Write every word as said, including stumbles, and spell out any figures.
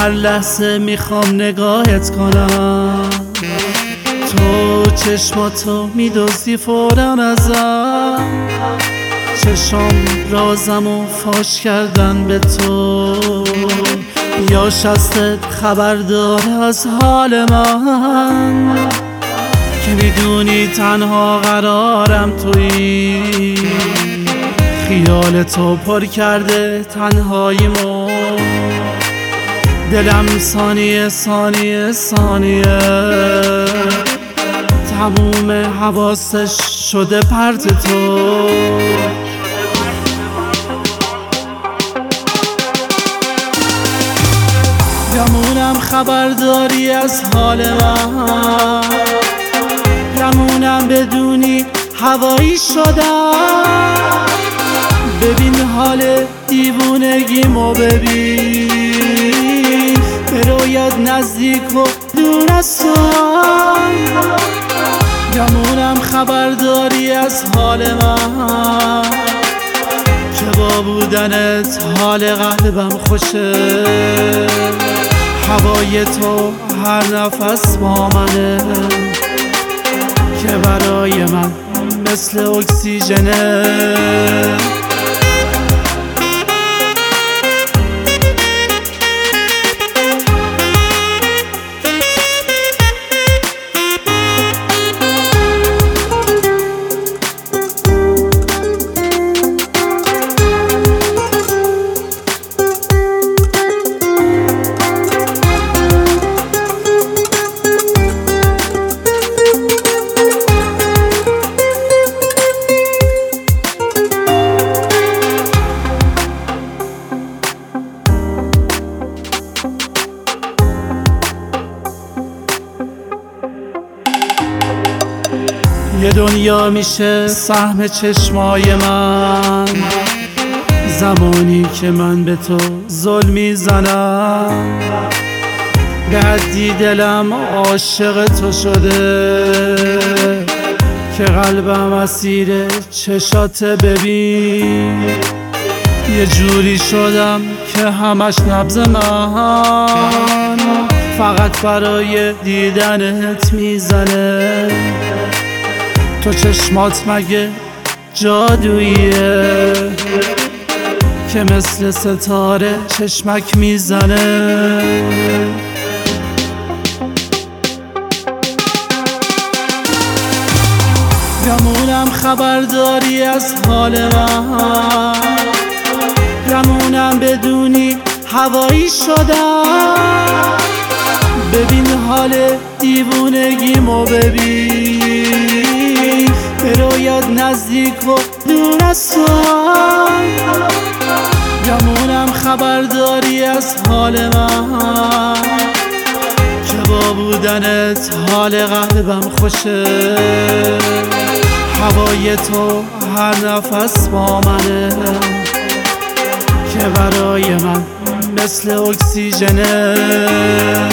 هر لحظه میخوام نگاهت کنم، تو چشماتو میدوزی فوراً ازم، چشام رازمو فاش کردن به تو، یا شستت خبر داره از حال من، که میدونی تنها قرارم تویی، خیال تو پر کرده تنهاییمو، دلم ثانیه ثانیه ثانیه تموم حواسش شده پرت تو. گمونم خبرداری از حال من، گمونم بدونی هوایی شدم، ببین حال دیوونگیمو ببین، بروید نزدیک و دور از تو. گمونم خبرداری از حال من، که با بودنت حال قلبم خوشه، هوای تو هر نفس با منه، که برای من مثل اکسیژنه. یه دنیا میشه سهم چشمای من، زمانی که من به تو ظلم میزنم، به حدی دلم عاشق تو شده، که قلبم اسیر چشات ببین، یه جوری شدم که همش نبض من فقط برای دیدنت میزنه. تو چشمات مگه جادوییه که مثل ستاره چشمک میزنه؟ گمونم خبرداری از حال من، گمونم بدونی هوایی شدم، ببین حال دیوونگیمو ببین، بروید نزدیک و دور از تو. گمونم خبرداری از حال من، که با بودنت حال قلبم خوشه، هوای تو هر نفس با منه، که برای من مثل اکسیژنه.